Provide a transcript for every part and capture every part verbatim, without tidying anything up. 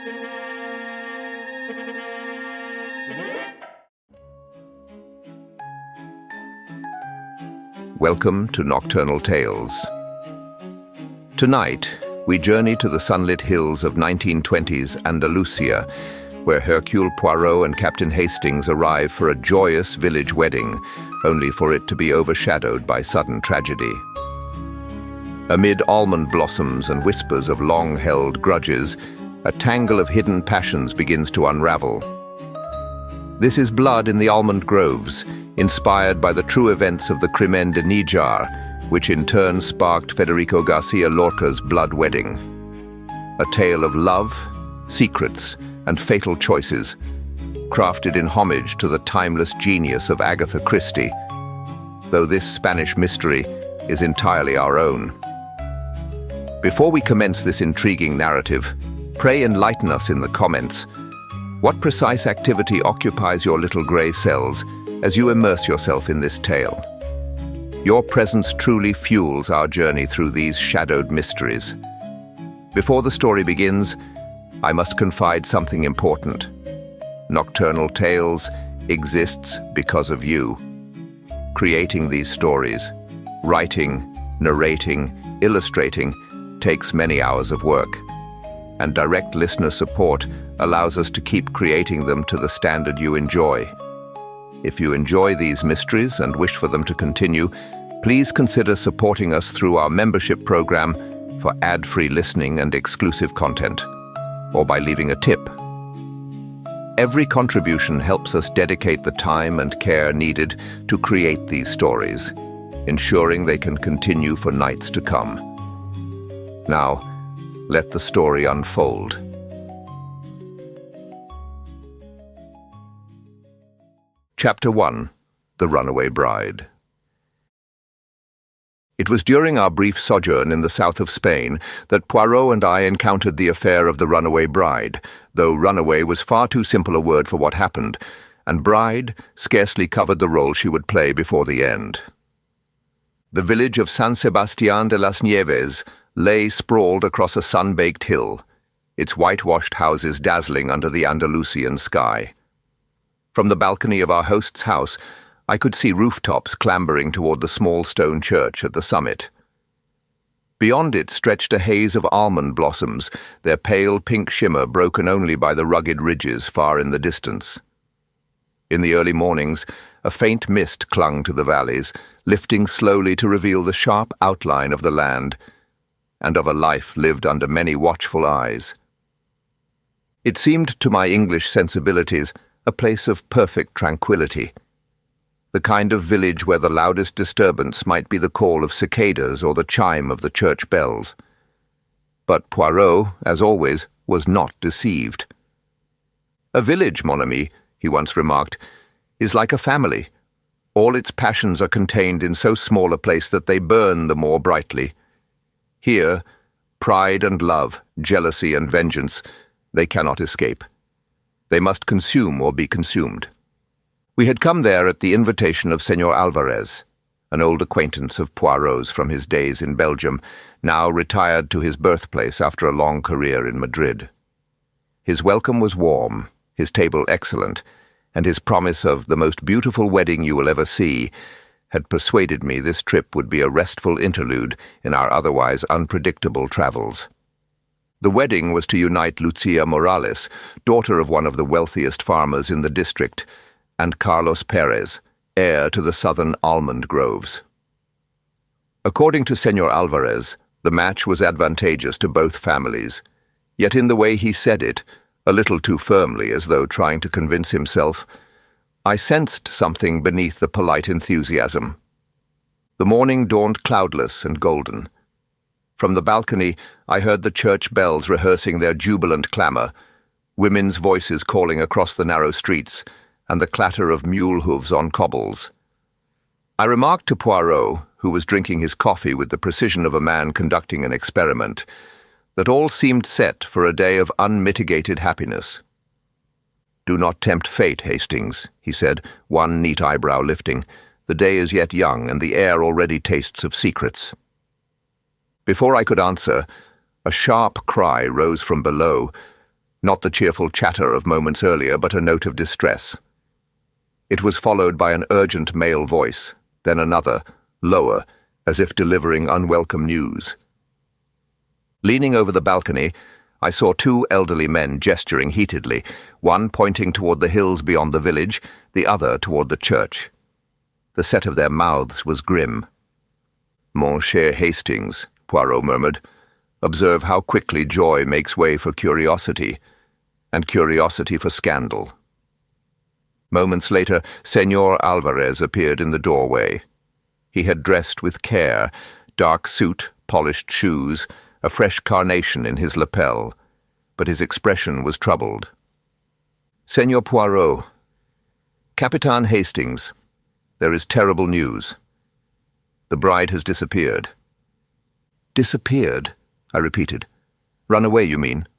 Welcome to Nocturnal Tales. Tonight, we journey to the sunlit hills of nineteen twenties Andalusia, where Hercule Poirot and Captain Hastings arrive for a joyous village wedding, only for it to be overshadowed by sudden tragedy. Amid almond blossoms and whispers of long-held grudges, a tangle of hidden passions begins to unravel. This is Blood in the Almond Groves, inspired by the true events of the Crimen de Níjar, which in turn sparked Federico Garcia Lorca's Blood Wedding. A tale of love, secrets, and fatal choices, crafted in homage to the timeless genius of Agatha Christie, though this Spanish mystery is entirely our own. Before we commence this intriguing narrative, pray enlighten us in the comments. What precise activity occupies your little grey cells as you immerse yourself in this tale? Your presence truly fuels our journey through these shadowed mysteries. Before the story begins, I must confide something important. Nocturnal Tales exists because of you. Creating these stories, writing, narrating, illustrating, takes many hours of work, and direct listener support allows us to keep creating them to the standard you enjoy. If you enjoy these mysteries and wish for them to continue, please consider supporting us through our membership program for ad-free listening and exclusive content, or by leaving a tip. Every contribution helps us dedicate the time and care needed to create these stories, ensuring they can continue for nights to come. Now, let the story unfold. Chapter one. The Runaway Bride. It was during our brief sojourn in the south of Spain that Poirot and I encountered the affair of the runaway bride, though runaway was far too simple a word for what happened, and bride scarcely covered the role she would play before the end. The village of San Sebastián de las Nieves lay sprawled across a sun-baked hill, its whitewashed houses dazzling under the Andalusian sky. From the balcony of our host's house, I could see rooftops clambering toward the small stone church at the summit. Beyond it stretched a haze of almond blossoms, their pale pink shimmer broken only by the rugged ridges far in the distance. In the early mornings, a faint mist clung to the valleys, lifting slowly to reveal the sharp outline of the land, and of a life lived under many watchful eyes. It seemed to my English sensibilities a place of perfect tranquility, the kind of village where the loudest disturbance might be the call of cicadas or the chime of the church bells. But Poirot, as always, was not deceived. "A village, mon ami," he once remarked, "is like a family. All its passions are contained in so small a place that they burn the more brightly. Here, pride and love, jealousy and vengeance, they cannot escape. They must consume or be consumed." We had come there at the invitation of Señor Alvarez, an old acquaintance of Poirot's from his days in Belgium, now retired to his birthplace after a long career in Madrid. His welcome was warm, his table excellent, and his promise of the most beautiful wedding you will ever see had persuaded me this trip would be a restful interlude in our otherwise unpredictable travels. The wedding was to unite Lucia Morales, daughter of one of the wealthiest farmers in the district, and Carlos Perez, heir to the southern almond groves. According to Señor Alvarez, the match was advantageous to both families, yet in the way he said it, a little too firmly as though trying to convince himself, I sensed something beneath the polite enthusiasm. The morning dawned cloudless and golden. From the balcony, I heard the church bells rehearsing their jubilant clamour, women's voices calling across the narrow streets, and the clatter of mule hooves on cobbles. I remarked to Poirot, who was drinking his coffee with the precision of a man conducting an experiment, that all seemed set for a day of unmitigated happiness. "Do not tempt fate, Hastings," he said, one neat eyebrow lifting. "The day is yet young, and the air already tastes of secrets." Before I could answer, a sharp cry rose from below, Not the cheerful chatter of moments earlier, but a note of distress. It was followed by an urgent male voice, then another, lower, as if delivering unwelcome news. Leaning over the balcony, I saw two elderly men gesturing heatedly, one pointing toward the hills beyond the village, the other toward the church. The set of their mouths was grim. "Mon cher Hastings," Poirot murmured, "observe how quickly joy makes way for curiosity, and curiosity for scandal." Moments later, Señor Alvarez appeared in the doorway. He had dressed with care, dark suit, polished shoes, a fresh carnation in his lapel, but his expression was troubled. "Señor Poirot, Capitan Hastings, there is terrible news. The bride has disappeared." "Disappeared?" I repeated. "Run away, you mean?"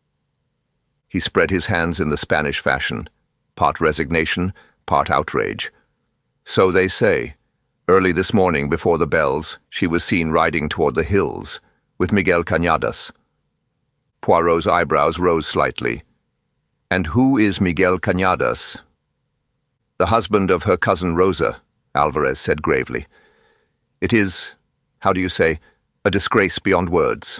He spread his hands in the Spanish fashion, part resignation, part outrage. "So they say. Early this morning, before the bells, she was seen riding toward the hills, with Miguel Cañadas." Poirot's eyebrows rose slightly. "And who is Miguel Cañadas?" "The husband of her cousin Rosa," Alvarez said gravely. "It is, how do you say, a disgrace beyond words."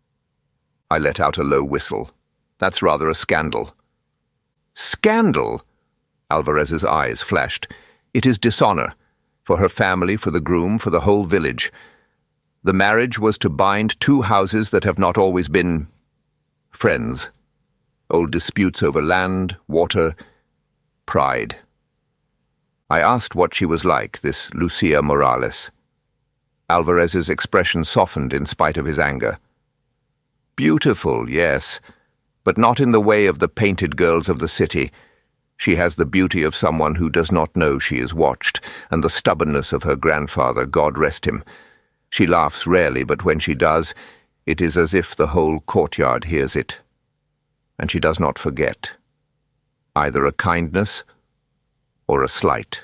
I let out a low whistle. "That's rather a scandal." "Scandal?" Alvarez's eyes flashed. "It is dishonor, for her family, for the groom, for the whole village. The marriage was to bind two houses that have not always been friends. Old disputes over land, water, pride." I asked what she was like, this Lucia Morales. Alvarez's expression softened in spite of his anger. "Beautiful, yes, but not in the way of the painted girls of the city. She has the beauty of someone who does not know she is watched, and the stubbornness of her grandfather, God rest him. She laughs rarely, but when she does, it is as if the whole courtyard hears it. And she does not forget. Either a kindness or a slight."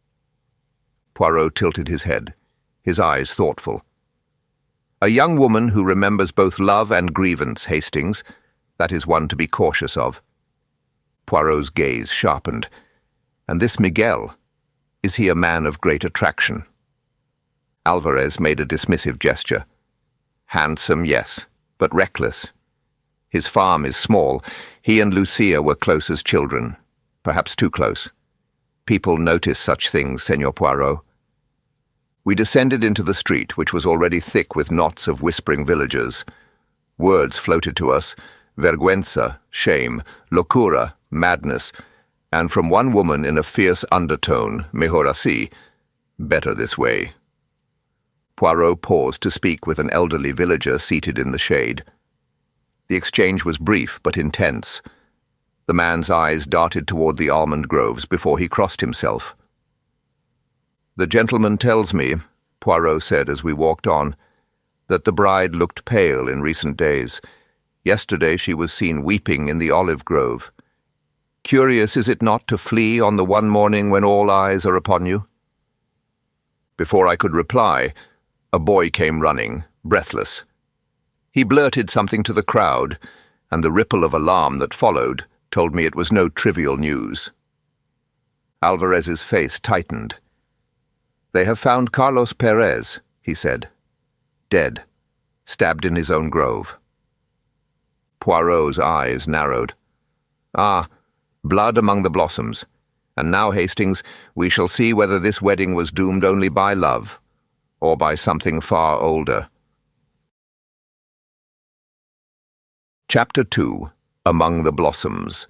Poirot tilted his head, his eyes thoughtful. "A young woman who remembers both love and grievance, Hastings, that is one to be cautious of." Poirot's gaze sharpened. "And this Miguel, is he a man of great attraction?" Alvarez made a dismissive gesture. "Handsome, yes, but reckless. His farm is small. He and Lucia were close as children, perhaps too close. People notice such things, Señor Poirot." We descended into the street, which was already thick with knots of whispering villagers. Words floated to us: vergüenza, shame, locura, madness, and from one woman in a fierce undertone, mejor así, better this way. Poirot paused to speak with an elderly villager seated in the shade. The exchange was brief but intense. The man's eyes darted toward the almond groves before he crossed himself. "The gentleman tells me," Poirot said as we walked on, "that the bride looked pale in recent days. Yesterday she was seen weeping in the olive grove. Curious, is it not, to flee on the one morning when all eyes are upon you?" Before I could reply, a boy came running, breathless. He blurted something to the crowd, and the ripple of alarm that followed told me it was no trivial news. Alvarez's face tightened. "They have found Carlos Perez," he said. "Dead, stabbed in his own grove." Poirot's eyes narrowed. "Ah, blood among the blossoms. And now, Hastings, we shall see whether this wedding was doomed only by love, or by something far older." Chapter two. Among the Blossoms.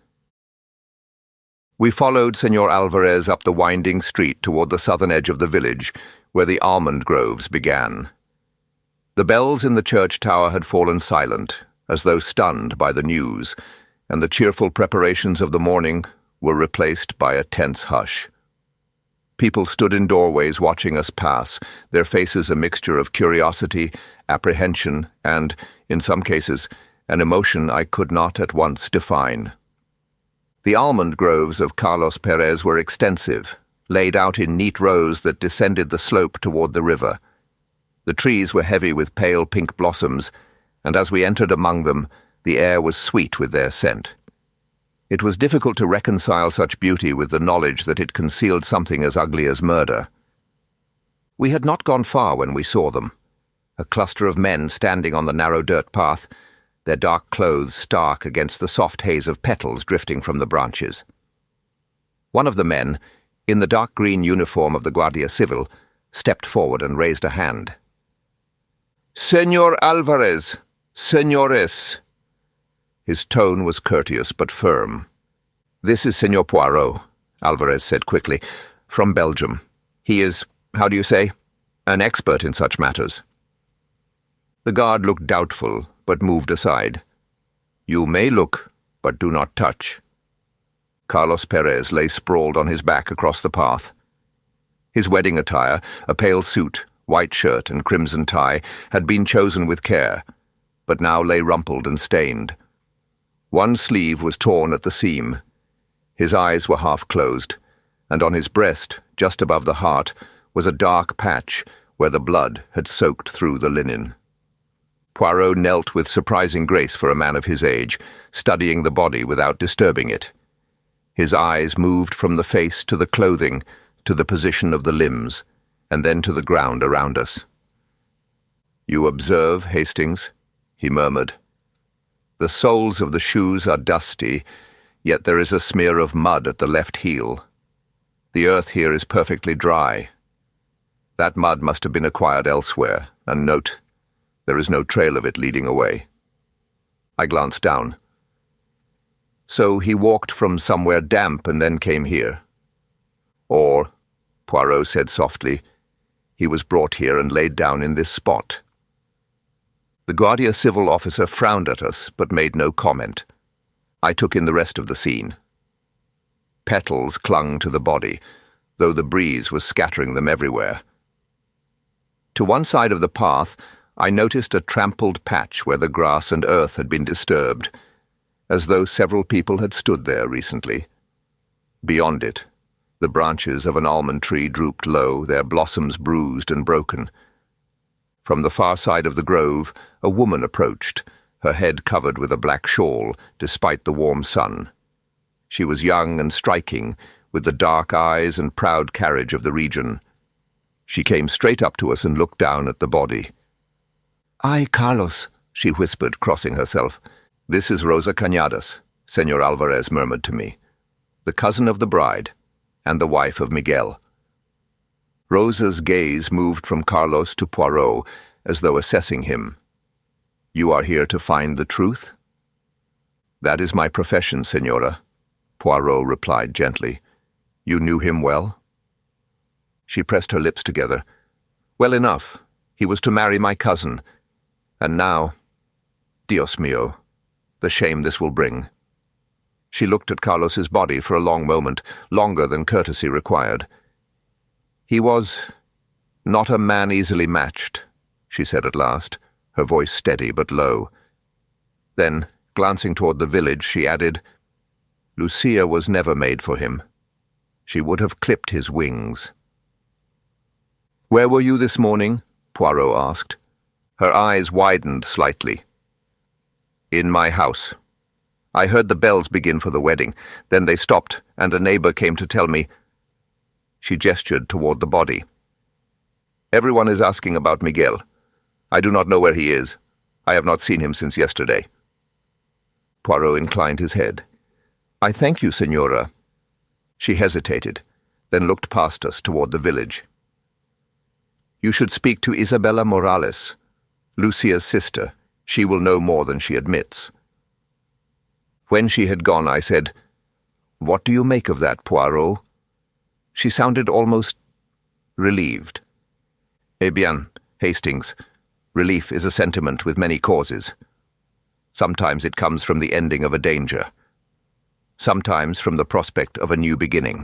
We followed Señor Alvarez up the winding street toward the southern edge of the village, where the almond groves began. The bells in the church tower had fallen silent, as though stunned by the news, and the cheerful preparations of the morning were replaced by a tense hush. People stood in doorways watching us pass, their faces a mixture of curiosity, apprehension, and, in some cases, an emotion I could not at once define. The almond groves of Carlos Perez were extensive, laid out in neat rows that descended the slope toward the river. The trees were heavy with pale pink blossoms, and as we entered among them, the air was sweet with their scent. It was difficult to reconcile such beauty with the knowledge that it concealed something as ugly as murder. We had not gone far when we saw them, a cluster of men standing on the narrow dirt path, their dark clothes stark against the soft haze of petals drifting from the branches. One of the men, in the dark green uniform of the Guardia Civil, stepped forward and raised a hand. "Señor Alvarez, señores." His tone was courteous but firm. "This is Señor Poirot," Alvarez said quickly, "from Belgium. He is, how do you say, an expert in such matters." The guard looked doubtful, but moved aside. "You may look, but do not touch." Carlos Perez lay sprawled on his back across the path. His wedding attire, a pale suit, white shirt and crimson tie, had been chosen with care, but now lay rumpled and stained. One sleeve was torn at the seam. His eyes were half closed, and on his breast, just above the heart, was a dark patch where the blood had soaked through the linen. Poirot knelt with surprising grace for a man of his age, studying the body without disturbing it. His eyes moved from the face to the clothing, to the position of the limbs, and then to the ground around us. "You observe, Hastings?" he murmured. "The soles of the shoes are dusty, yet there is a smear of mud at the left heel. The earth here is perfectly dry. That mud must have been acquired elsewhere, and note, there is no trail of it leading away." I glanced down. "So he walked from somewhere damp and then came here." "Or," Poirot said softly, "he was brought here and laid down in this spot." The Guardia Civil officer frowned at us, but made no comment. I took in the rest of the scene. Petals clung to the body, though the breeze was scattering them everywhere. To one side of the path, I noticed a trampled patch where the grass and earth had been disturbed, as though several people had stood there recently. Beyond it, the branches of an almond tree drooped low, their blossoms bruised and broken. From the far side of the grove, a woman approached, her head covered with a black shawl, despite the warm sun. She was young and striking, with the dark eyes and proud carriage of the region. She came straight up to us and looked down at the body. "Ay, Carlos," she whispered, crossing herself. "This is Rosa Cañadas," Señor Alvarez murmured to me, "the cousin of the bride, and the wife of Miguel." Rosa's gaze moved from Carlos to Poirot, as though assessing him. "You are here to find the truth?" "That is my profession, Señora," Poirot replied gently. "You knew him well?" She pressed her lips together. "Well enough. He was to marry my cousin. And now, Dios mío, the shame this will bring." She looked at Carlos's body for a long moment, longer than courtesy required. "He was not a man easily matched," she said at last, her voice steady but low. Then, glancing toward the village, she added, "Lucia was never made for him. She would have clipped his wings." "Where were you this morning?" Poirot asked. Her eyes widened slightly. "In my house. I heard the bells begin for the wedding. Then they stopped, and a neighbor came to tell me—" She gestured toward the body. "Everyone is asking about Miguel. I do not know where he is. I have not seen him since yesterday." Poirot inclined his head. "I thank you, Señora." She hesitated, then looked past us toward the village. "You should speak to Isabella Morales, Lucia's sister. She will know more than she admits." When she had gone, I said, "What do you make of that, Poirot?" She sounded almost relieved. "Eh bien, Hastings, relief is a sentiment with many causes. Sometimes it comes from the ending of a danger. Sometimes from the prospect of a new beginning."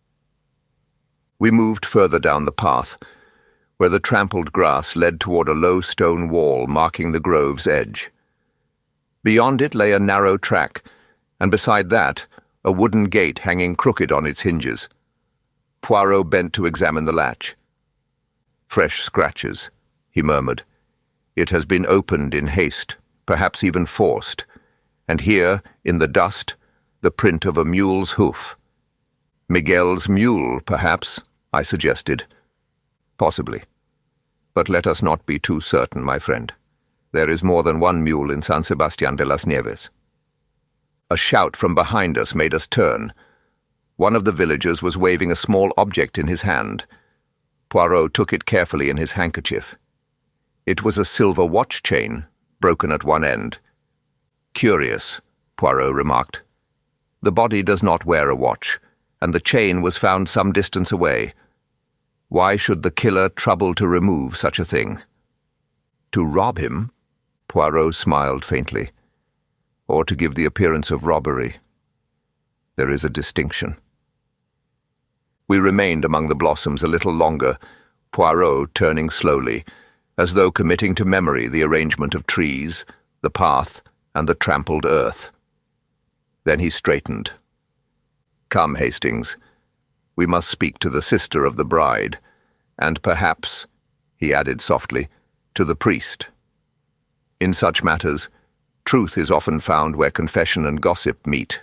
We moved further down the path, where the trampled grass led toward a low stone wall marking the grove's edge. Beyond it lay a narrow track, and beside that, a wooden gate hanging crooked on its hinges. Poirot bent to examine the latch. "Fresh scratches," he murmured. "It has been opened in haste, perhaps even forced, and here, in the dust, The print of a mule's hoof. Miguel's mule, perhaps, I suggested. Possibly. But let us not be too certain, my friend. There is more than one mule in San Sebastián de las Nieves. A shout from behind us made us turn. One of the villagers was waving a small object in his hand. Poirot took it carefully in his handkerchief. It was a silver watch chain, broken at one end. Curious, Poirot remarked. The body does not wear a watch, and the chain was found some distance away. Why should the killer trouble to remove such a thing? To rob him? Poirot smiled faintly. Or to give the appearance of robbery. There is a distinction. We remained among the blossoms a little longer, Poirot turning slowly, as though committing to memory the arrangement of trees, the path, and the trampled earth. Then he straightened. Come, Hastings. We must speak to the sister of the bride, and perhaps, he added softly, to the priest. In such matters, truth is often found where confession and gossip meet.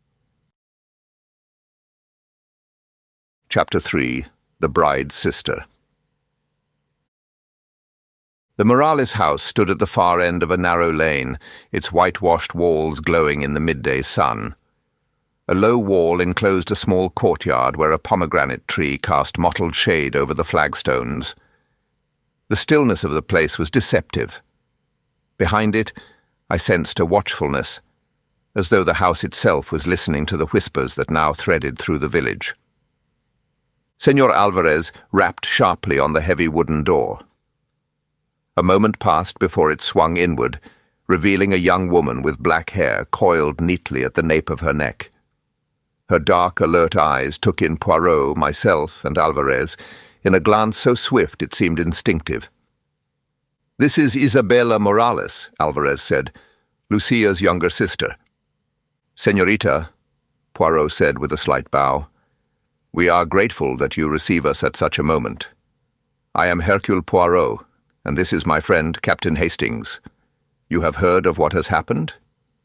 Chapter three. The Bride's Sister. The Morales house stood at the far end of a narrow lane, its whitewashed walls glowing in the midday sun. A low wall enclosed a small courtyard where a pomegranate tree cast mottled shade over the flagstones. The stillness of the place was deceptive. Behind it, I sensed a watchfulness, as though the house itself was listening to the whispers that now threaded through the village. Señor Alvarez rapped sharply on the heavy wooden door. A moment passed before it swung inward, revealing a young woman with black hair coiled neatly at the nape of her neck. Her dark, alert eyes took in Poirot, myself, and Alvarez, in a glance so swift it seemed instinctive. "This is Isabella Morales," Alvarez said, "Lucia's younger sister." "Señorita," Poirot said with a slight bow, "we are grateful that you receive us at such a moment. I am Hercule Poirot, and this is my friend Captain Hastings. You have heard of what has happened?"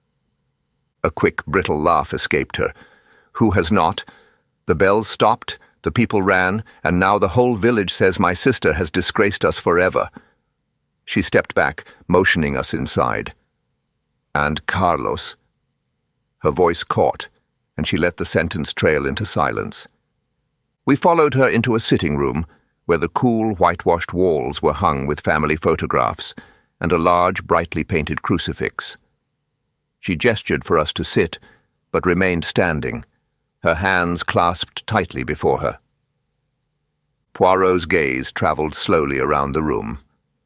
A quick, brittle laugh escaped her. Who has not? The bells stopped, the people ran, and now the whole village says my sister has disgraced us forever. She stepped back, motioning us inside. And Carlos. Her voice caught, and she let the sentence trail into silence. We followed her into a sitting room, where the cool, whitewashed walls were hung with family photographs, and a large, brightly painted crucifix. She gestured for us to sit, but remained standing, her hands clasped tightly before her. Poirot's gaze travelled slowly around the room.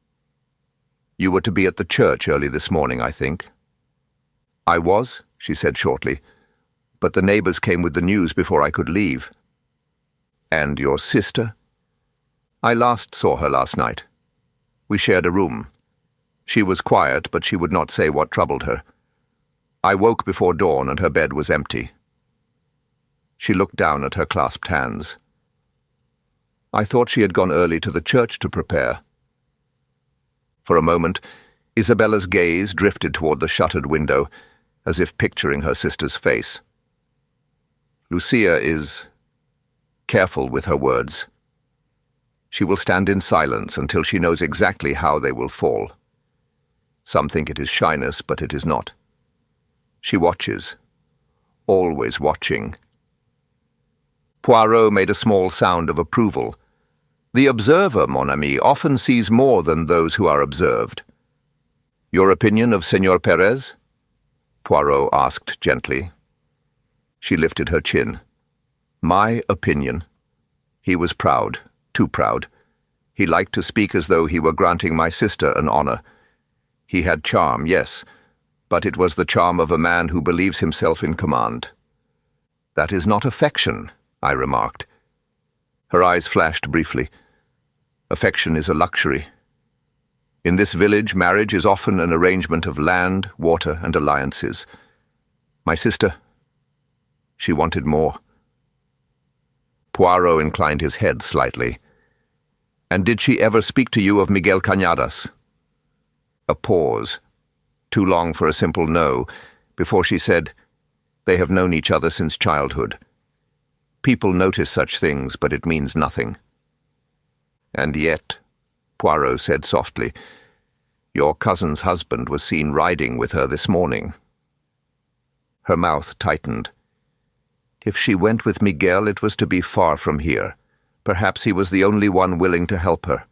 "You were to be at the church early this morning, I think." "I was," she said shortly, "but the neighbours came with the news before I could leave." "And your sister?" "I last saw her last night. We shared a room. She was quiet, but she would not say what troubled her. I woke before dawn and her bed was empty." She looked down at her clasped hands. "I thought she had gone early to the church to prepare." For a moment, Isabella's gaze drifted toward the shuttered window, as if picturing her sister's face. "Lucia is careful with her words. She will stand in silence until she knows exactly how they will fall. Some think it is shyness, but it is not. She watches, always watching." Poirot made a small sound of approval. "The observer, mon ami, often sees more than those who are observed." "Your opinion of Señor Perez?" Poirot asked gently. She lifted her chin. "My opinion. He was proud, too proud. He liked to speak as though he were granting my sister an honor. He had charm, yes, but it was the charm of a man who believes himself in command." "That is not affection," I remarked. Her eyes flashed briefly. "Affection is a luxury. In this village, marriage is often an arrangement of land, water, and alliances. My sister, she wanted more." Poirot inclined his head slightly. "And did she ever speak to you of Miguel Cañadas?" A pause, too long for a simple no, before she said, They have known each other since childhood. People notice such things, but it means nothing. And yet, Poirot said softly, your cousin's husband was seen riding with her this morning. Her mouth tightened. If she went with Miguel, it was to be far from here. Perhaps he was the only one willing to help her.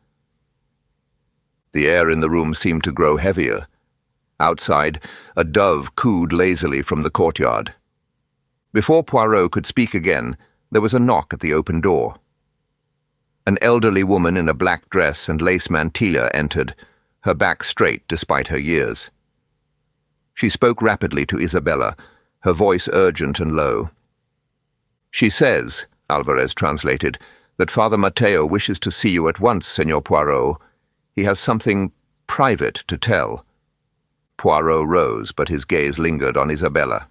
The air in the room seemed to grow heavier. Outside, a dove cooed lazily from the courtyard. Before Poirot could speak again, there was a knock at the open door. An elderly woman in a black dress and lace mantilla entered, her back straight despite her years. She spoke rapidly to Isabella, her voice urgent and low. She says, Alvarez translated, that Father Mateo wishes to see you at once, Senor Poirot. He has something private to tell. Poirot rose, but his gaze lingered on Isabella.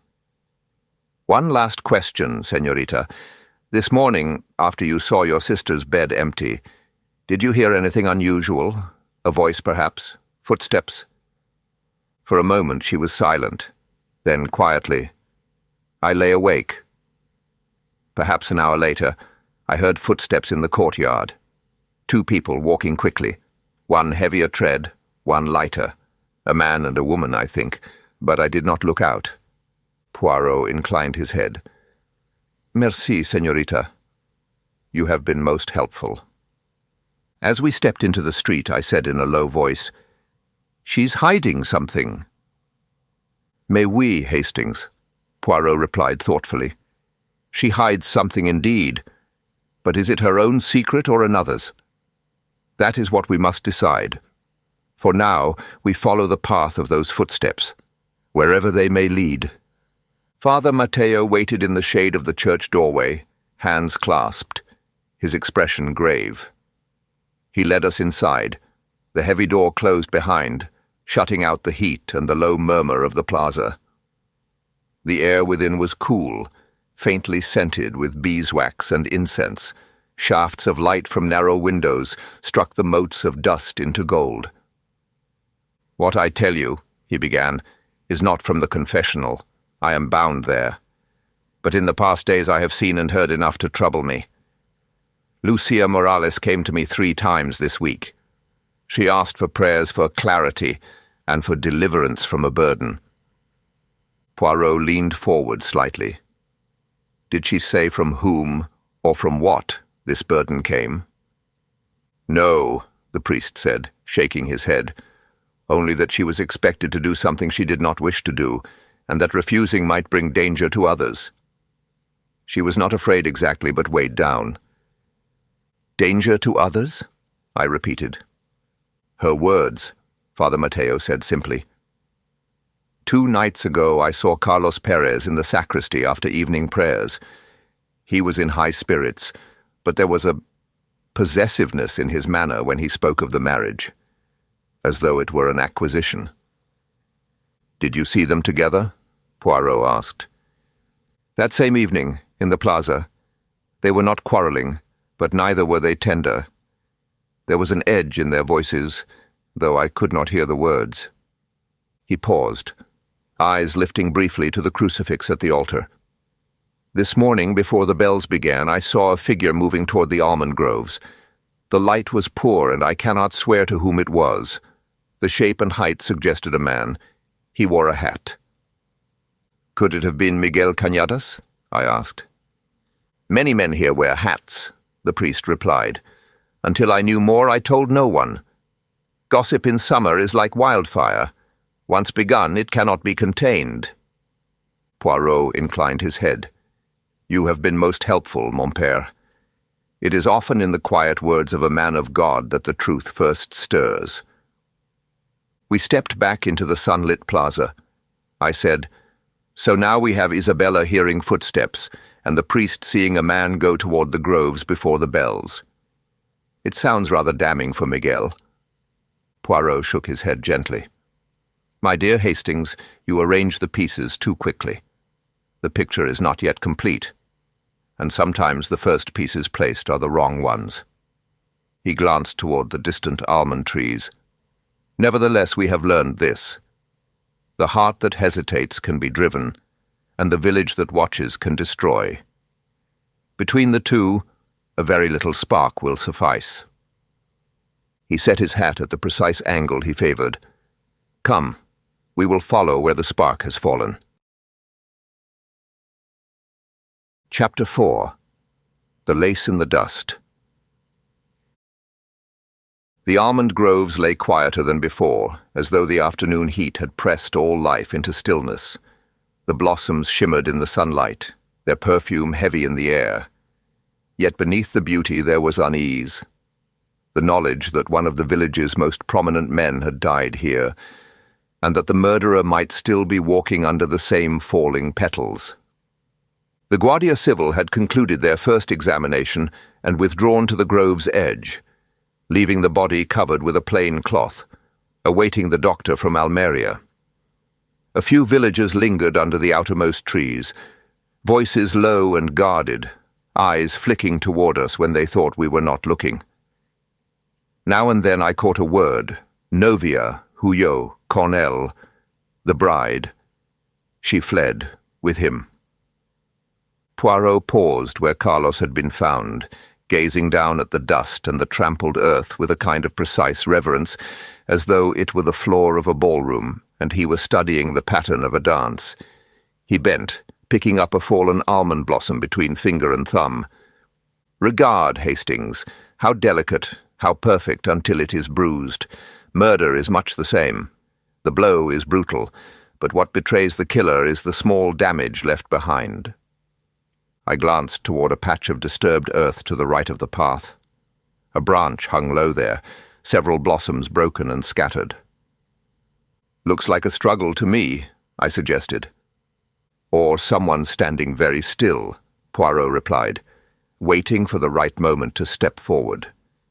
One last question, Senorita. This morning, after you saw your sister's bed empty, did you hear anything unusual? A voice, perhaps? Footsteps? For a moment she was silent. Then, quietly, I lay awake. Perhaps an hour later, I heard footsteps in the courtyard. Two people walking quickly, one heavier tread, one lighter. A man and a woman, I think, but I did not look out. Poirot inclined his head. Merci, Senorita. You have been most helpful. As we stepped into the street, I said in a low voice, She's hiding something. Mais oui, Hastings, Poirot replied thoughtfully. She hides something indeed, but is it her own secret or another's? That is what we must decide. For now, we follow the path of those footsteps, wherever they may lead. Father Mateo waited in the shade of the church doorway, hands clasped, his expression grave. He led us inside, the heavy door closed behind, shutting out the heat and the low murmur of the plaza. The air within was cool, faintly scented with beeswax and incense. Shafts of light from narrow windows struck the motes of dust into gold. What I tell you, he began, is not from the confessional. I am bound there. But in the past days I have seen and heard enough to trouble me. Lucia Morales came to me three times this week. She asked for prayers for clarity and for deliverance from a burden. Poirot leaned forward slightly. Did she say from whom or from what this burden came? No, the priest said, shaking his head, only that she was expected to do something she did not wish to do, and that refusing might bring danger to others. She was not afraid exactly, but weighed down. Danger to others? I repeated. Her words, Father Mateo said simply. Two nights ago I saw Carlos Perez in the sacristy after evening prayers. He was in high spirits, but there was a possessiveness in his manner when he spoke of the marriage, as though it were an acquisition. Did you see them together? Poirot asked. That same evening, in the plaza. They were not quarrelling, but neither were they tender. There was an edge in their voices, though I could not hear the words. He paused, eyes lifting briefly to the crucifix at the altar. This morning, before the bells began, I saw a figure moving toward the almond groves. The light was poor, and I cannot swear to whom it was. The shape and height suggested a man. He wore a hat. Could it have been Miguel Cañadas? I asked. Many men here wear hats, the priest replied. Until I knew more, I told no one. Gossip in summer is like wildfire. Once begun, it cannot be contained. Poirot inclined his head. You have been most helpful, mon père. It is often in the quiet words of a man of God that the truth first stirs. We stepped back into the sunlit plaza. I said, So now we have Isabella hearing footsteps, and the priest seeing a man go toward the groves before the bells. It sounds rather damning for Miguel. Poirot shook his head gently. My dear Hastings, you arrange the pieces too quickly. The picture is not yet complete, and sometimes the first pieces placed are the wrong ones. He glanced toward the distant almond trees. Nevertheless, we have learned this. The heart that hesitates can be driven, and the village that watches can destroy. Between the two, a very little spark will suffice. He set his hat at the precise angle he favored. Come, we will follow where the spark has fallen. Chapter four. The Lace in the Dust. The almond groves lay quieter than before, as though the afternoon heat had pressed all life into stillness. The blossoms shimmered in the sunlight, their perfume heavy in the air. Yet beneath the beauty there was unease. The knowledge that one of the village's most prominent men had died here, and that the murderer might still be walking under the same falling petals. The Guardia Civil had concluded their first examination and withdrawn to the grove's edge, leaving the body covered with a plain cloth, awaiting the doctor from Almeria. A few villagers lingered under the outermost trees, voices low and guarded, eyes flicking toward us when they thought we were not looking. Now and then I caught a word: Novia, Huyot, Cornell, the bride. She fled with him. Poirot paused where Carlos had been found, gazing down at the dust and the trampled earth with a kind of precise reverence, as though it were the floor of a ballroom, and he were studying the pattern of a dance. He bent, picking up a fallen almond blossom between finger and thumb. Regard, Hastings, how delicate, how perfect until it is bruised. Murder is much the same. The blow is brutal, but what betrays the killer is the small damage left behind. I glanced toward a patch of disturbed earth to the right of the path. A branch hung low there, several blossoms broken and scattered. Looks like a struggle to me, I suggested. Or someone standing very still, Poirot replied, waiting for the right moment to step forward.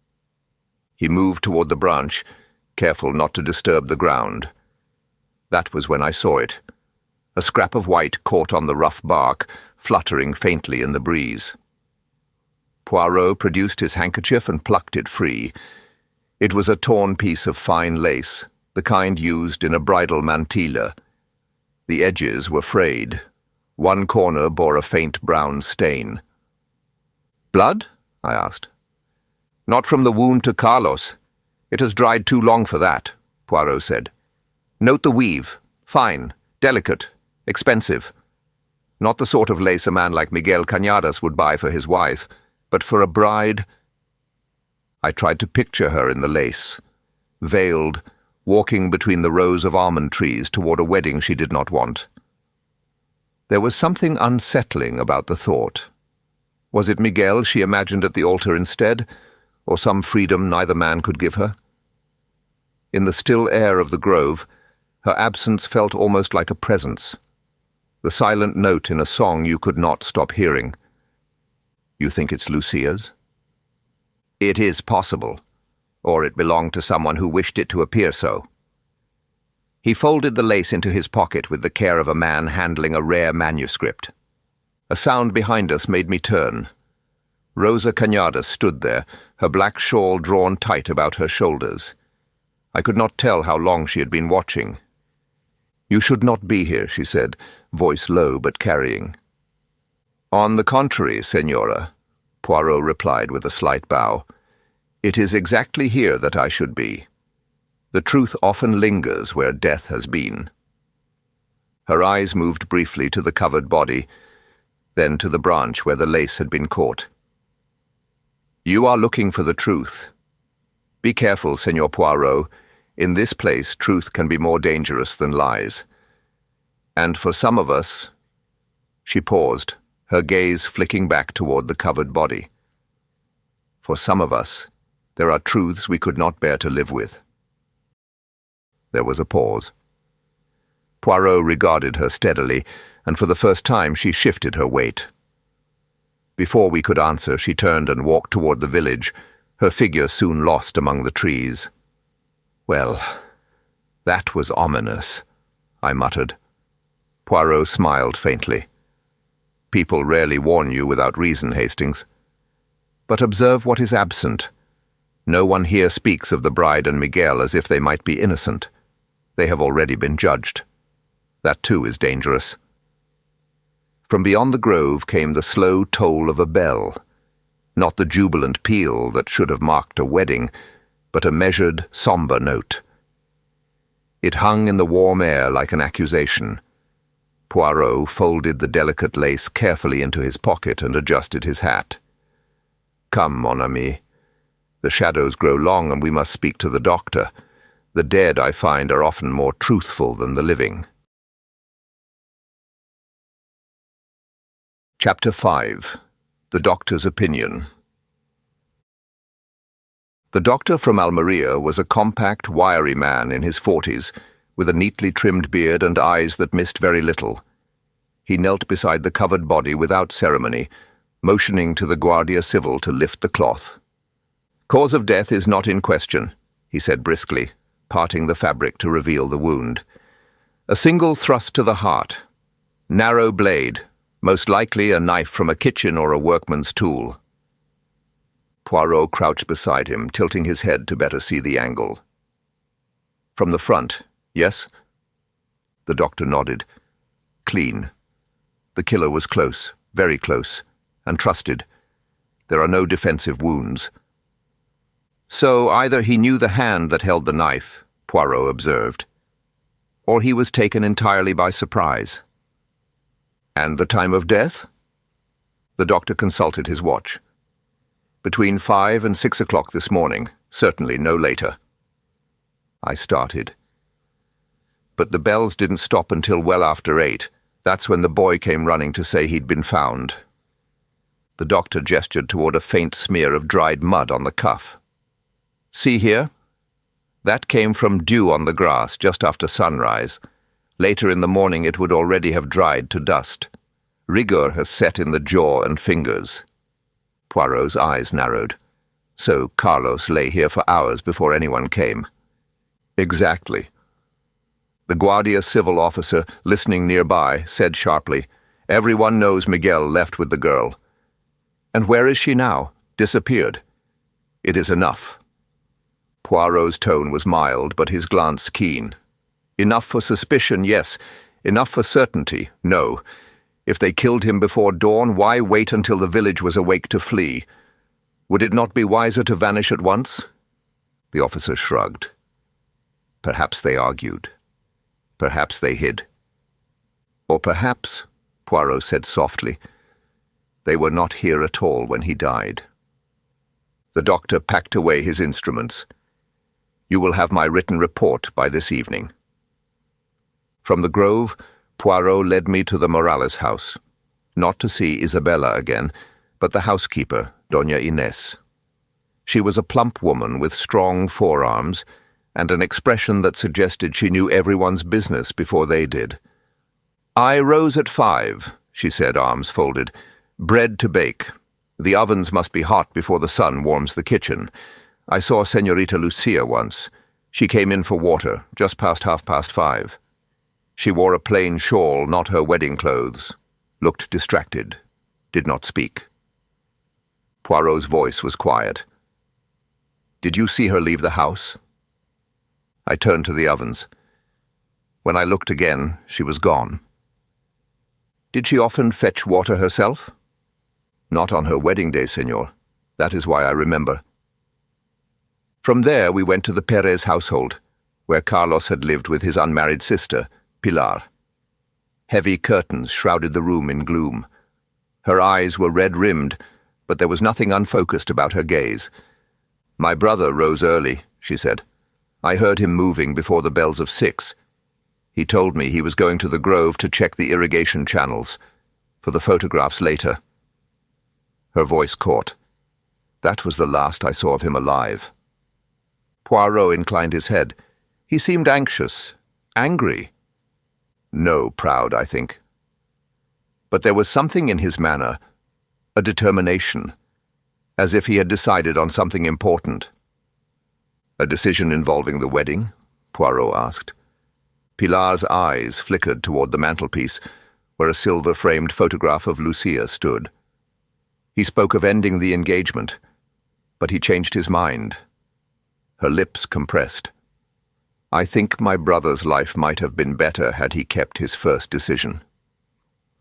He moved toward the branch, careful not to disturb the ground. That was when I saw it. A scrap of white caught on the rough bark, fluttering faintly in the breeze. Poirot produced his handkerchief and plucked it free. It was a torn piece of fine lace, the kind used in a bridal mantilla. The edges were frayed. One corner bore a faint brown stain. "Blood?" I asked. "Not from the wound to Carlos. It has dried too long for that," Poirot said. "Note the weave. Fine, delicate, expensive. Not the sort of lace a man like Miguel Cañadas would buy for his wife, but for a bride." I tried to picture her in the lace, veiled, walking between the rows of almond trees toward a wedding she did not want. There was something unsettling about the thought. Was it Miguel she imagined at the altar instead, or some freedom neither man could give her? In the still air of the grove, her absence felt almost like a presence, the silent note in a song you could not stop hearing. "You think it's Lucia's?" "It is possible, or it belonged to someone who wished it to appear so." He folded the lace into his pocket with the care of a man handling a rare manuscript. A sound behind us made me turn. Rosa Cañadas stood there, her black shawl drawn tight about her shoulders. I could not tell how long she had been watching. "You should not be here," she said, voice low but carrying. "On the contrary, Senora," Poirot replied with a slight bow. "It is exactly here that I should be. The truth often lingers where death has been." Her eyes moved briefly to the covered body, then to the branch where the lace had been caught. "You are looking for the truth. Be careful, Senor Poirot. In this place, truth can be more dangerous than lies. And for some of us—" She paused, her gaze flicking back toward the covered body. "For some of us, there are truths we could not bear to live with." There was a pause. Poirot regarded her steadily, and for the first time she shifted her weight. Before we could answer, she turned and walked toward the village, her figure soon lost among the trees. "Well, that was ominous," I muttered. Poirot smiled faintly. "People rarely warn you without reason, Hastings. But observe what is absent. No one here speaks of the bride and Miguel as if they might be innocent. They have already been judged. That too is dangerous." From beyond the grove came the slow toll of a bell, not the jubilant peal that should have marked a wedding, but a measured, sombre note. It hung in the warm air like an accusation. Poirot folded the delicate lace carefully into his pocket and adjusted his hat. "Come, mon ami. The shadows grow long and we must speak to the doctor. The dead, I find, are often more truthful than the living." Chapter five. The Doctor's Opinion. The doctor from Almeria was a compact, wiry man in his forties, with a neatly trimmed beard and eyes that missed very little. He knelt beside the covered body without ceremony, motioning to the Guardia Civil to lift the cloth. "Cause of death is not in question," he said briskly, parting the fabric to reveal the wound. "A single thrust to the heart. Narrow blade, most likely a knife from a kitchen or a workman's tool." Poirot crouched beside him, tilting his head to better see the angle. "From the front, yes?" The doctor nodded. "Clean. The killer was close, very close, and trusted. There are no defensive wounds." "So either he knew the hand that held the knife," Poirot observed, "or he was taken entirely by surprise." "And the time of death?" The doctor consulted his watch. "Between five and six o'clock this morning, certainly no later." I started. "But the bells didn't stop until well after eight. That's when the boy came running to say he'd been found." The doctor gestured toward a faint smear of dried mud on the cuff. "See here? That came from dew on the grass just after sunrise. Later in the morning it would already have dried to dust. Rigor has set in the jaw and fingers." Poirot's eyes narrowed. "So Carlos lay here for hours before anyone came." "Exactly." The Guardia Civil officer, listening nearby, said sharply, "Everyone knows Miguel left with the girl." "And where is she now? Disappeared?" "It is enough." Poirot's tone was mild, but his glance keen. "Enough for suspicion, yes. Enough for certainty, no. If they killed him before dawn, why wait until the village was awake to flee? Would it not be wiser to vanish at once?" The officer shrugged. "Perhaps they argued. Perhaps they hid. Or perhaps," Poirot said softly, "they were not here at all when he died." The doctor packed away his instruments. "You will have my written report by this evening." From the grove, Poirot led me to the Morales house, not to see Isabella again, but the housekeeper, Doña Inés. She was a plump woman with strong forearms and an expression that suggested she knew everyone's business before they did. "I rose at five," she said, arms folded. "Bread to bake. The ovens must be hot before the sun warms the kitchen. I saw Señorita Lucia once. She came in for water, just past half past five. She wore a plain shawl, not her wedding clothes, looked distracted, did not speak." Poirot's voice was quiet. "Did you see her leave the house?" I turned to the ovens. When I looked again, she was gone. "Did she often fetch water herself?" "Not on her wedding day, senor. That is why I remember." From there we went to the Perez household, where Carlos had lived with his unmarried sister, Pilar. Heavy curtains shrouded the room in gloom. Her eyes were red-rimmed, but there was nothing unfocused about her gaze. "My brother rose early," she said. "I heard him moving before the bells of six. He told me he was going to the grove to check the irrigation channels, for the photographs later." Her voice caught. "That was the last I saw of him alive." Poirot inclined his head. He seemed anxious, angry. No, proud, I think. But there was something in his manner, a determination, as if he had decided on something important. "A decision involving the wedding?" Poirot asked. Pilar's eyes flickered toward the mantelpiece, where a silver-framed photograph of Lucia stood. He spoke of ending the engagement, but he changed his mind. Her lips compressed. "I think my brother's life might have been better had he kept his first decision."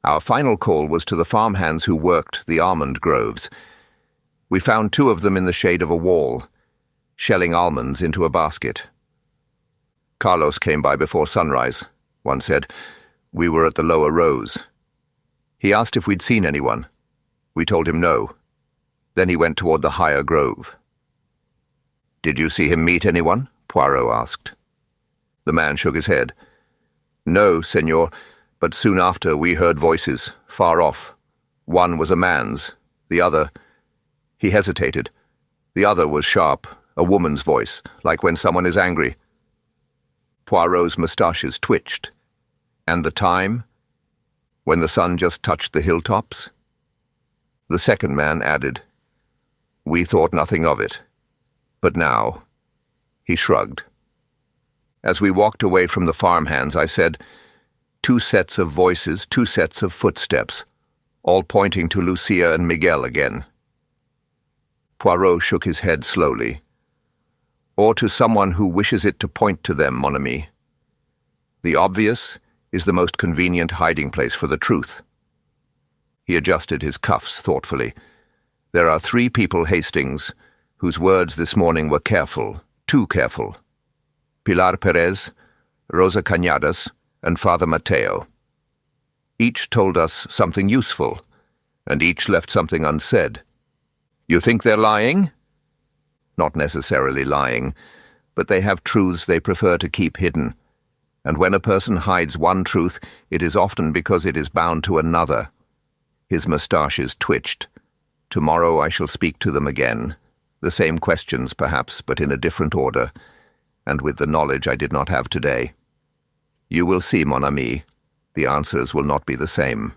Our final call was to the farmhands who worked the almond groves. We found two of them in the shade of a wall, shelling almonds into a basket. Carlos came by before sunrise, one said. We were at the lower rows. He asked if we'd seen anyone. We told him no. Then he went toward the higher grove. Did you see him meet anyone? Poirot asked. The man shook his head. No, senor, but soon after we heard voices, far off. One was a man's, the other... He hesitated. The other was sharp, a woman's voice, like when someone is angry. Poirot's moustaches twitched. And the time? When the sun just touched the hilltops? The second man added, We thought nothing of it. But now... He shrugged. As we walked away from the farmhands, I said, Two sets of voices, two sets of footsteps, all pointing to Lucia and Miguel again. Poirot shook his head slowly. Or to someone who wishes it to point to them, mon ami. The obvious is the most convenient hiding place for the truth. He adjusted his cuffs thoughtfully. There are three people, Hastings, whose words this morning were careful, too careful. Pilar Perez, Rosa Cañadas, and Father Mateo. Each told us something useful, and each left something unsaid. You think they're lying? Not necessarily lying, but they have truths they prefer to keep hidden, and when a person hides one truth, it is often because it is bound to another. His moustaches twitched. Tomorrow I shall speak to them again. The same questions, perhaps, but in a different order, and with the knowledge I did not have today. You will see, mon ami. The answers will not be the same.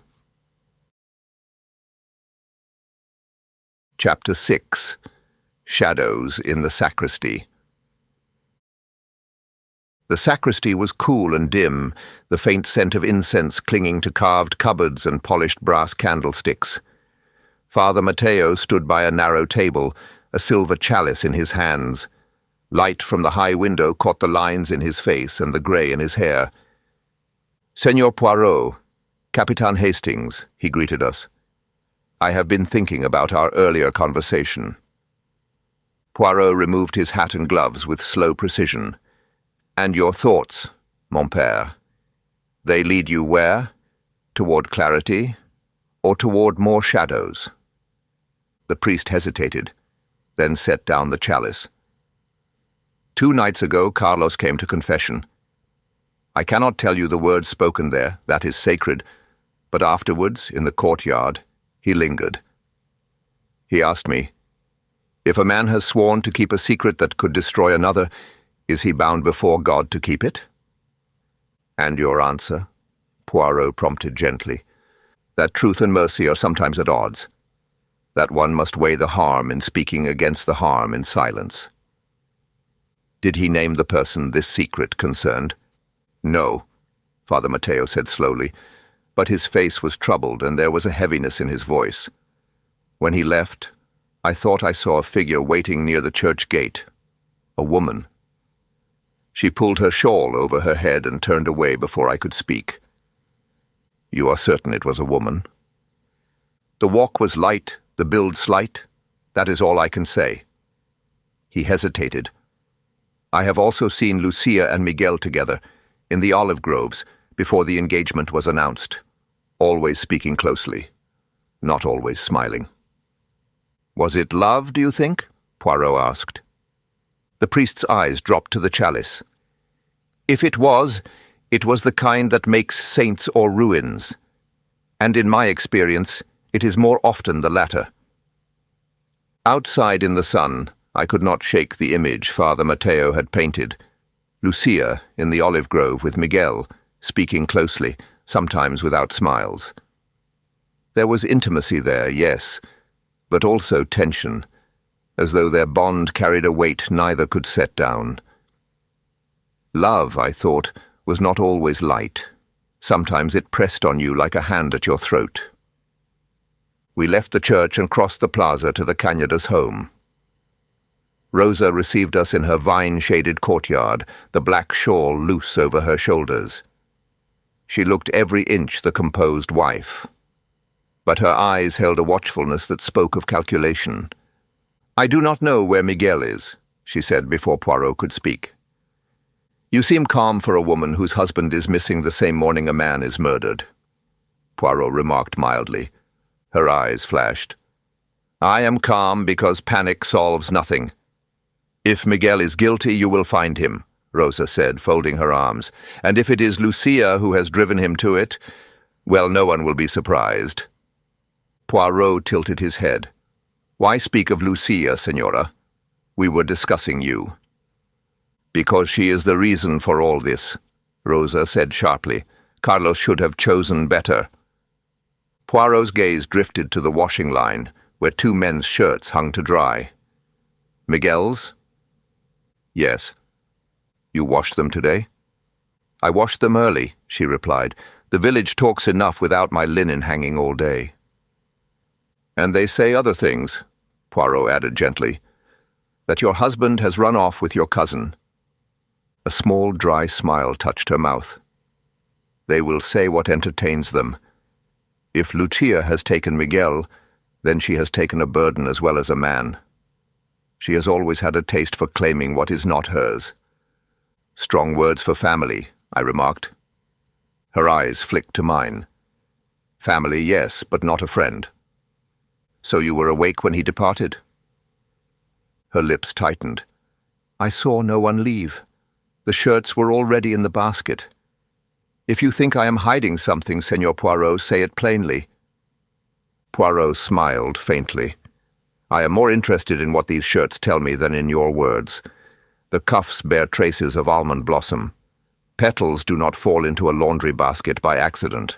Chapter six. Shadows in the Sacristy. The sacristy was cool and dim, the faint scent of incense clinging to carved cupboards and polished brass candlesticks. Father Mateo stood by a narrow table, a silver chalice in his hands. Light from the high window caught the lines in his face and the grey in his hair. Senor Poirot, Capitan Hastings, he greeted us. I have been thinking about our earlier conversation. Poirot removed his hat and gloves with slow precision. And your thoughts, mon père, they lead you where? Toward clarity, or toward more shadows? The priest hesitated, then set down the chalice. Two nights ago, Carlos came to confession. I cannot tell you the words spoken there, that is sacred, but afterwards, in the courtyard, he lingered. He asked me, if a man has sworn to keep a secret that could destroy another, is he bound before God to keep it? And your answer? Poirot prompted gently. That truth and mercy are sometimes at odds. That one must weigh the harm in speaking against the harm in silence. Did he name the person this secret concerned? No, Father Mateo said slowly, but his face was troubled and there was a heaviness in his voice. When he left, I thought I saw a figure waiting near the church gate. A woman. She pulled her shawl over her head and turned away before I could speak. You are certain it was a woman? The walk was light, the build slight. That is all I can say. He hesitated. I have also seen Lucia and Miguel together, in the olive groves, before the engagement was announced, always speaking closely, not always smiling. Was it love, do you think? Poirot asked. The priest's eyes dropped to the chalice. If it was, it was the kind that makes saints or ruins, and in my experience, it is more often the latter. Outside in the sun, I could not shake the image Father Mateo had painted. Lucia in the olive grove with Miguel, speaking closely, sometimes without smiles. There was intimacy there, yes, but also tension, as though their bond carried a weight neither could set down. Love, I thought, was not always light. Sometimes it pressed on you like a hand at your throat. We left the church and crossed the plaza to the Cañadas' home. Rosa received us in her vine-shaded courtyard, the black shawl loose over her shoulders. She looked every inch the composed wife. But her eyes held a watchfulness that spoke of calculation. "I do not know where Miguel is," she said before Poirot could speak. "You seem calm for a woman whose husband is missing the same morning a man is murdered," Poirot remarked mildly. Her eyes flashed. "I am calm because panic solves nothing. If Miguel is guilty, you will find him," Rosa said, folding her arms. "And if it is Lucia who has driven him to it, well, no one will be surprised." Poirot tilted his head. "Why speak of Lucia, Senora? We were discussing you." "Because she is the reason for all this," Rosa said sharply. "Carlos should have chosen better." Poirot's gaze drifted to the washing line, where two men's shirts hung to dry. "Miguel's?" "Yes." "You washed them today?" "I washed them early," she replied. "The village talks enough without my linen hanging all day." "And they say other things," Poirot added gently. "That your husband has run off with your cousin." A small, dry smile touched her mouth. "They will say what entertains them. If Lucia has taken Miguel, then she has taken a burden as well as a man. She has always had a taste for claiming what is not hers." "Strong words for family," I remarked. Her eyes flicked to mine. "Family, yes, but not a friend." "So you were awake when he departed?" Her lips tightened. "I saw no one leave. The shirts were already in the basket. If you think I am hiding something, Senor Poirot, say it plainly." Poirot smiled faintly. "I am more interested in what these shirts tell me than in your words. The cuffs bear traces of almond blossom. Petals do not fall into a laundry basket by accident."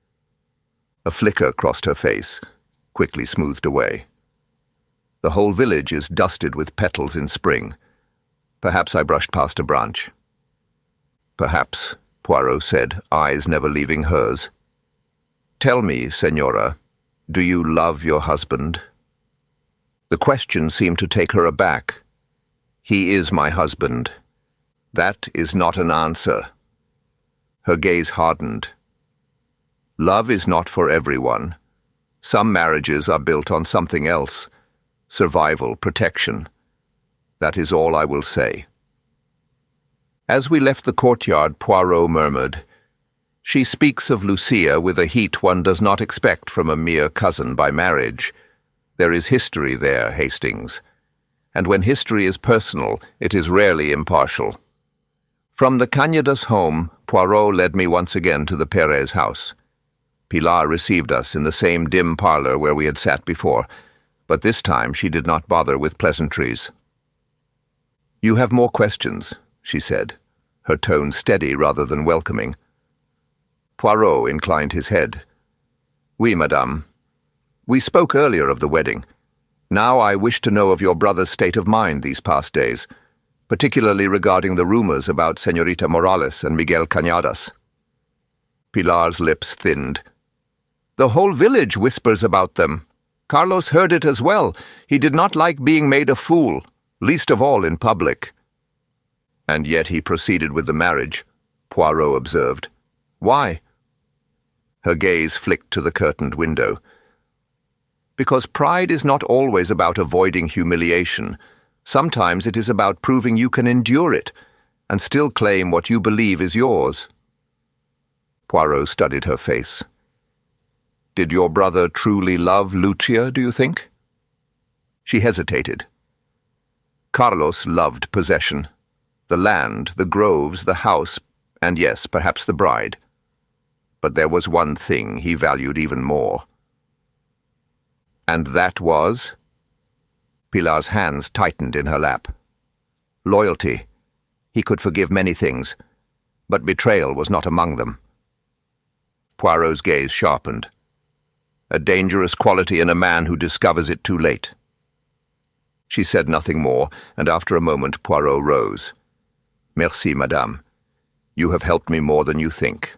A flicker crossed her face, quickly smoothed away. "The whole village is dusted with petals in spring. Perhaps I brushed past a branch." "Perhaps," Poirot said, eyes never leaving hers. "Tell me, Senora, do you love your husband?" The question seemed to take her aback. "He is my husband. That is not an answer." Her gaze hardened. "Love is not for everyone. Some marriages are built on something else. Survival, protection. That is all I will say." As we left the courtyard, Poirot murmured, "She speaks of Lucia with a heat one does not expect from a mere cousin by marriage. There is history there, Hastings. And when history is personal, it is rarely impartial." From the Cañadas home, Poirot led me once again to the Perez house. Pilar received us in the same dim parlor where we had sat before, but this time she did not bother with pleasantries. "You have more questions," she said, her tone steady rather than welcoming. Poirot inclined his head. "Oui, madame. We spoke earlier of the wedding. Now I wish to know of your brother's state of mind these past days, particularly regarding the rumors about Señorita Morales and Miguel Cañadas." Pilar's lips thinned. "The whole village whispers about them. Carlos heard it as well. He did not like being made a fool, least of all in public." "And yet he proceeded with the marriage," Poirot observed. "Why?" Her gaze flicked to the curtained window. "Because pride is not always about avoiding humiliation. Sometimes it is about proving you can endure it, and still claim what you believe is yours." Poirot studied her face. "Did your brother truly love Lucia, do you think?" She hesitated. "Carlos loved possession. The land, the groves, the house, and yes, perhaps the bride. But there was one thing he valued even more." "And that was?" Pilar's hands tightened in her lap. "Loyalty. He could forgive many things, but betrayal was not among them." Poirot's gaze sharpened. "A dangerous quality in a man who discovers it too late." She said nothing more, and after a moment Poirot rose. "Merci, madame. You have helped me more than you think."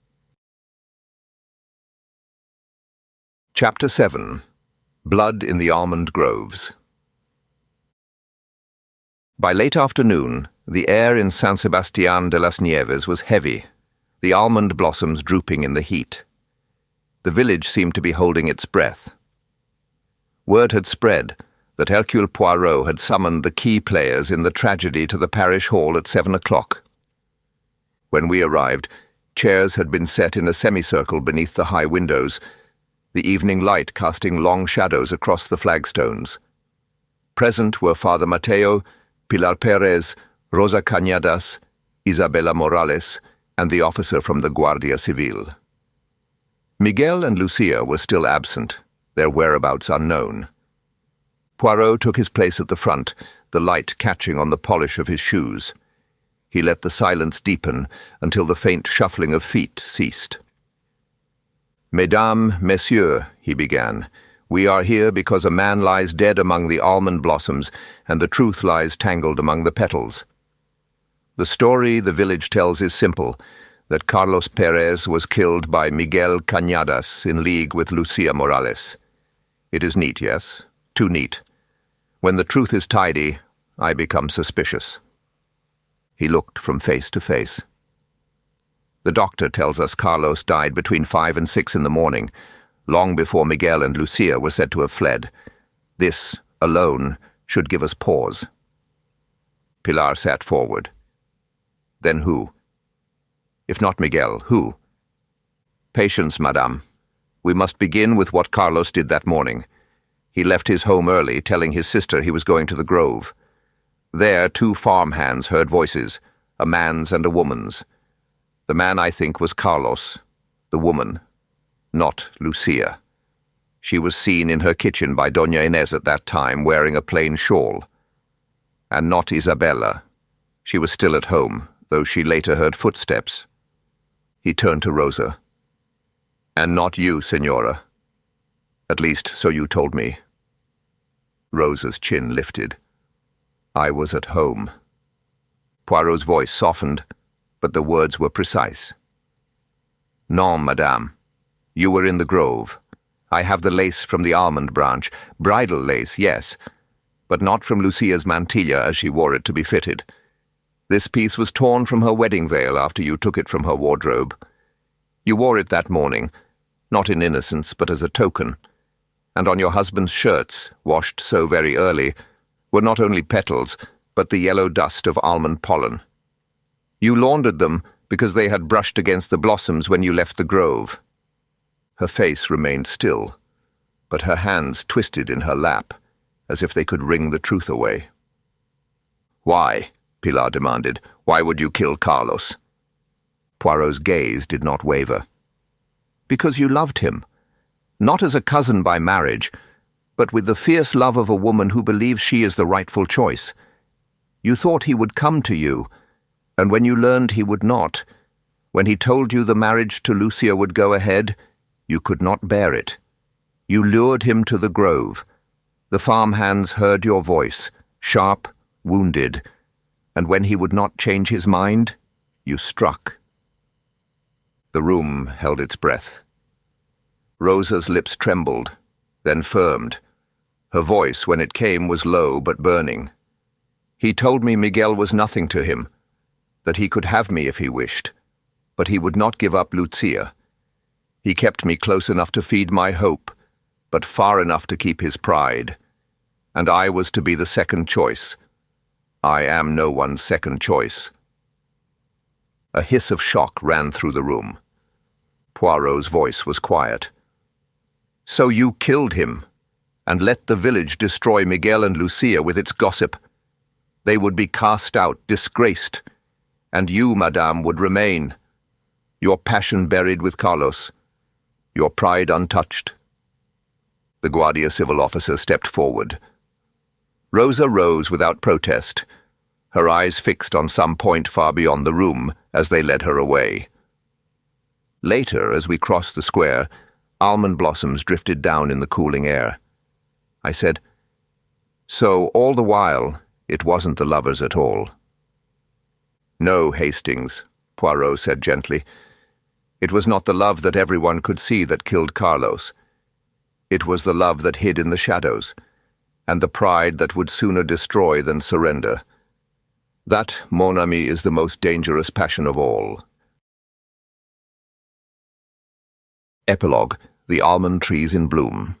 Chapter seven. Blood in the Almond Groves. By late afternoon, the air in San Sebastián de las Nieves was heavy, the almond blossoms drooping in the heat. The village seemed to be holding its breath. Word had spread that Hercule Poirot had summoned the key players in the tragedy to the parish hall at seven o'clock. When we arrived, chairs had been set in a semicircle beneath the high windows, the evening light casting long shadows across the flagstones. Present were Father Mateo, Pilar Perez, Rosa Cañadas, Isabella Morales, and the officer from the Guardia Civil. Miguel and Lucia were still absent, their whereabouts unknown. Poirot took his place at the front, the light catching on the polish of his shoes. He let the silence deepen until the faint shuffling of feet ceased. "Mesdames, messieurs," he began, "we are here because a man lies dead among the almond blossoms, and the truth lies tangled among the petals. The story the village tells is simple, that Carlos Perez was killed by Miguel Cañadas in league with Lucia Morales. It is neat, yes? Too neat. When the truth is tidy, I become suspicious." He looked from face to face. "The doctor tells us Carlos died between five and six in the morning, long before Miguel and Lucia were said to have fled. This, alone, should give us pause." Pilar sat forward. "Then who? If not Miguel, who?" "Patience, madame. We must begin with what Carlos did that morning. He left his home early, telling his sister he was going to the grove. There, two farm hands heard voices, a man's and a woman's. The man, I think, was Carlos, the woman, not Lucia. She was seen in her kitchen by Doña Inés at that time, wearing a plain shawl. And not Isabella. She was still at home, though she later heard footsteps." He turned to Rosa. "And not you, Senora. At least, so you told me." Rosa's chin lifted. "I was at home." Poirot's voice softened, but the words were precise. "Non, madame. You were in the grove. I have the lace from the almond branch. Bridal lace, yes, but not from Lucia's mantilla as she wore it to be fitted. This piece was torn from her wedding veil after you took it from her wardrobe. You wore it that morning, not in innocence, but as a token. And on your husband's shirts, washed so very early, were not only petals, but the yellow dust of almond pollen. You laundered them because they had brushed against the blossoms when you left the grove." Her face remained still, but her hands twisted in her lap, as if they could wring the truth away. "Why?" Pilar demanded. "Why would you kill Carlos?" Poirot's gaze did not waver. "Because you loved him. Not as a cousin by marriage, but with the fierce love of a woman who believes she is the rightful choice. You thought he would come to you, and when you learned he would not, when he told you the marriage to Lucia would go ahead, you could not bear it. You lured him to the grove. The farmhands heard your voice, sharp, wounded, and when he would not change his mind, you struck." The room held its breath. Rosa's lips trembled, then firmed. Her voice, when it came, was low but burning. "He told me Miguel was nothing to him, that he could have me if he wished, but he would not give up Lucia. He kept me close enough to feed my hope, but far enough to keep his pride. And I was to be the second choice. I am no one's second choice." A hiss of shock ran through the room. Poirot's voice was quiet. "So you killed him, and let the village destroy Miguel and Lucia with its gossip. They would be cast out, disgraced, and you, madame, would remain, your passion buried with Carlos, your pride untouched." The Guardia Civil officer stepped forward. Rosa rose without protest, her eyes fixed on some point far beyond the room as they led her away. Later, as we crossed the square, almond blossoms drifted down in the cooling air. I said, "So all the while, it wasn't the lovers at all." "No, Hastings," Poirot said gently. "It was not the love that everyone could see that killed Carlos. It was the love that hid in the shadows, and the pride that would sooner destroy than surrender. That, mon ami, is the most dangerous passion of all." Epilogue: The Almond Trees in Bloom.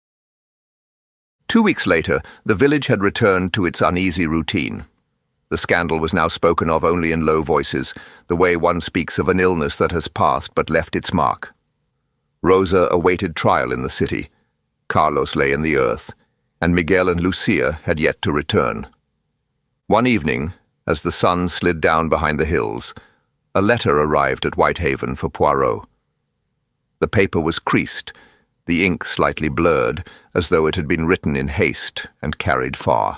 Two weeks later, the village had returned to its uneasy routine. The scandal was now spoken of only in low voices, the way one speaks of an illness that has passed but left its mark. Rosa awaited trial in the city. Carlos lay in the earth, and Miguel and Lucia had yet to return. One evening, as the sun slid down behind the hills, a letter arrived at Whitehaven for Poirot. The paper was creased, the ink slightly blurred, as though it had been written in haste and carried far.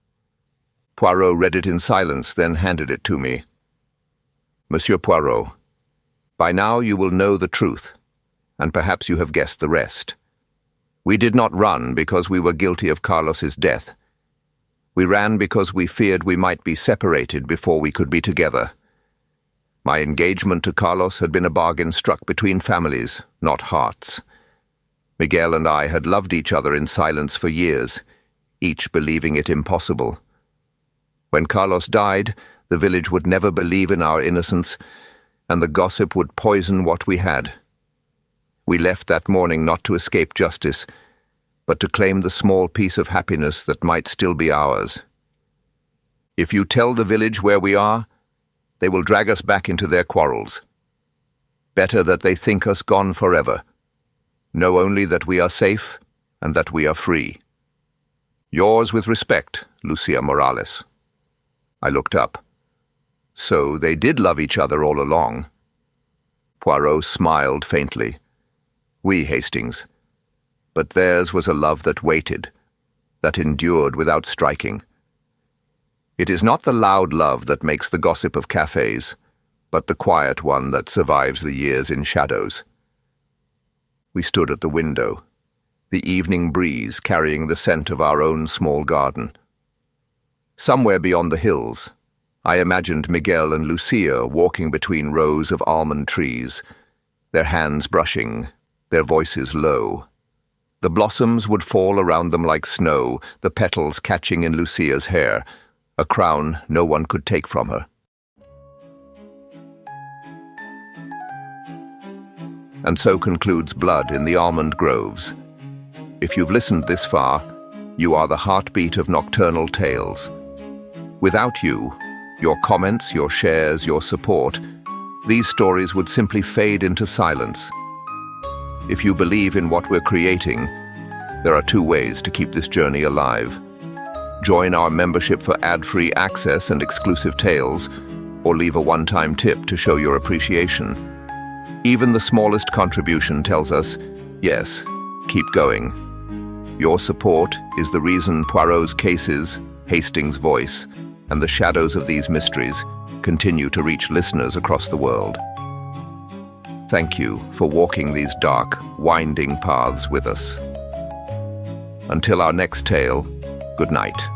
Poirot read it in silence, then handed it to me. Monsieur Poirot, by now you will know the truth, and perhaps you have guessed the rest. We did not run because we were guilty of Carlos's death. We ran because we feared we might be separated before we could be together. My engagement to Carlos had been a bargain struck between families, not hearts. Miguel and I had loved each other in silence for years, each believing it impossible. When Carlos died, the village would never believe in our innocence, and the gossip would poison what we had. We left that morning not to escape justice, but to claim the small piece of happiness that might still be ours. If you tell the village where we are, they will drag us back into their quarrels. Better that they think us gone forever. Know only that we are safe and that we are free. Yours with respect, Lucia Morales. I looked up. So they did love each other all along. Poirot smiled faintly. We, Hastings. But theirs was a love that waited, that endured without striking. It is not the loud love that makes the gossip of cafes, but the quiet one that survives the years in shadows. We stood at the window, the evening breeze carrying the scent of our own small garden. Somewhere beyond the hills, I imagined Miguel and Lucia walking between rows of almond trees, their hands brushing, their voices low. The blossoms would fall around them like snow, the petals catching in Lucia's hair, a crown no one could take from her. And so concludes Blood in the Almond Groves. If you've listened this far, you are the heartbeat of Nocturnal Tales. Without you, your comments, your shares, your support, these stories would simply fade into silence. If you believe in what we're creating, there are two ways to keep this journey alive. Join our membership for ad-free access and exclusive tales, or leave a one-time tip to show your appreciation. Even the smallest contribution tells us, yes, keep going. Your support is the reason Poirot's cases, Hastings' voice, and the shadows of these mysteries continue to reach listeners across the world. Thank you for walking these dark, winding paths with us. Until our next tale, good night.